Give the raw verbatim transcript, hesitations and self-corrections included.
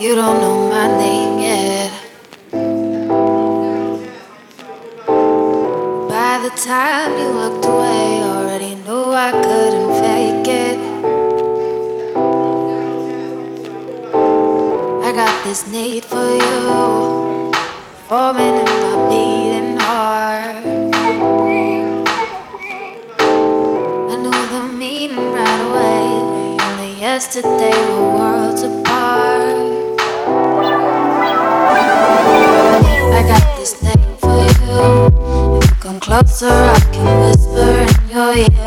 You don't know my name yet. By the time you looked away, already knew I couldn't fake it. I got this need for you, forming in my beating heart. I knew the meaning right away. Only yesterday were worlds apart. I got this name for you. If you come closer, I can whisper in your ear.